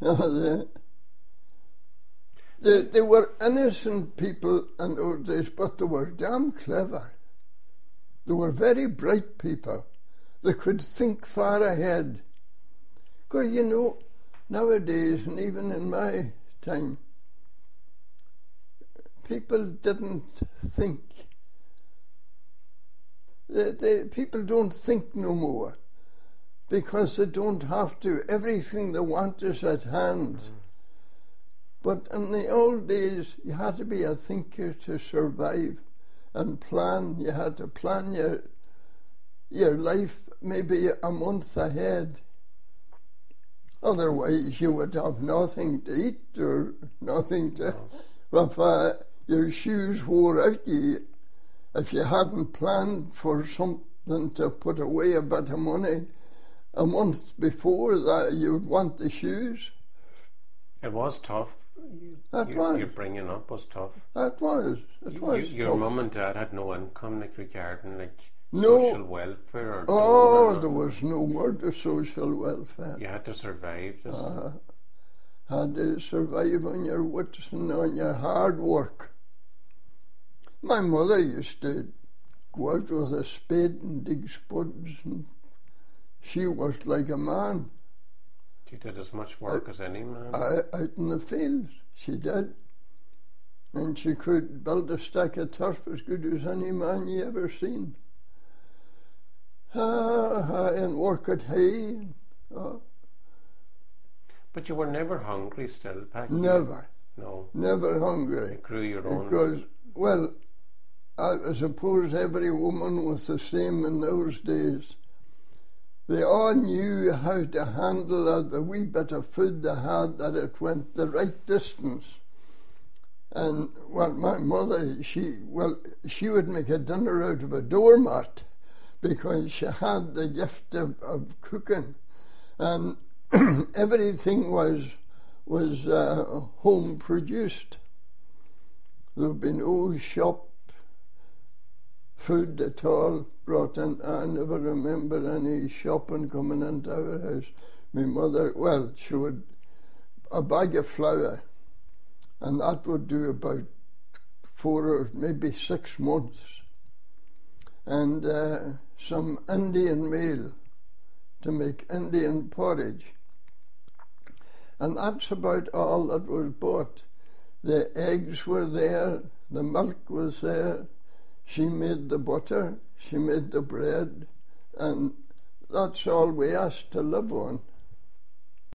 They were innocent people in those days, but they were damn clever. They were very bright people. They could think far ahead. Because, you know, nowadays, and even in my time, people didn't think. People don't think no more because they don't have to. Everything they want is at hand. But in the old days, you had to be a thinker to survive and plan. You had to plan your life maybe a month ahead. Otherwise, you would have nothing to eat or nothing to... If your shoes wore out, if you hadn't planned for something to put away a bit of money, a month before that, you'd want the shoes. It was tough. Your bringing up was tough. It was your tough. mum and dad had no income, like regarding no. social welfare. There was no word of social welfare. You had to survive. Had to survive on your wits and on your hard work. My mother used to go out with a spade and dig spuds, and she was like a man. She did as much work as any man. Out in the fields, she did. And she could build a stack of turf as good as any man you ever seen. And work at hay. But you were never hungry still, Packy? Never. No. Never hungry. You grew your own. Because, well, I suppose every woman was the same in those days. They all knew how to handle the wee bit of food they had, that it went the right distance. And, well, my mother, she would make a dinner out of a doormat because she had the gift of cooking. And everything was home produced. There would be no shop food at all brought in. I never remember any shopping coming into our house. My mother, she would a bag of flour, and that would do about 4 or maybe 6 months, and some Indian meal to make Indian porridge. And that's about all that was bought. The eggs were there, the milk was there, she made the butter, she made the bread, and that's all we asked to live on.